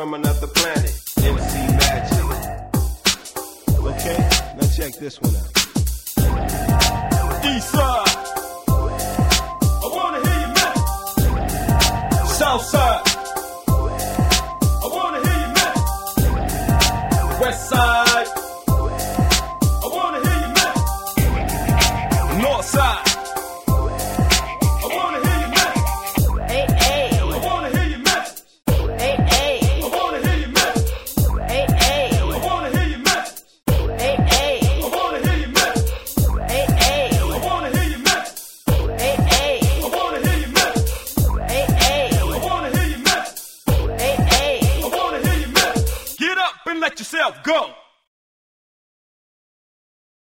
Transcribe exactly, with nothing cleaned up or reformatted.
from another planet. M C Magic. Okay, now check this one out. East side. I wanna hear you mess. South side. I wanna hear you mess. West side. I wanna hear you mess. North side. I wanna hear you mess. Hey, hey. I wanna hear you mess. Hey, hey. I wanna hear you mess. Hey, hey. I wanna hear you mess. Hey, hey. I wanna hear you mess. Hey, hey. I wanna hear you mess. Hey, hey. I wanna hear you mess. Hey, hey. I wanna hear you mess. Hey, hey. I wanna hear you mess. Get up and let yourself go.